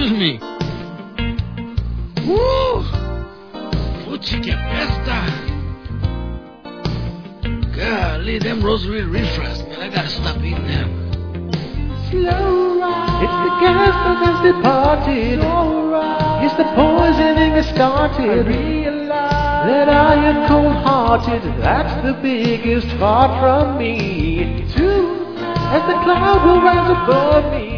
Excuse me. Woo! Pucha que pesta. Golly, them rosary refresh, man. I gotta stop eating them. Slow ride. It's the gas that has departed. Slow ride. It's the poisoning has started. I realize that I am cold-hearted. That's the biggest fault from me. Tonight, as the cloud will rise above me.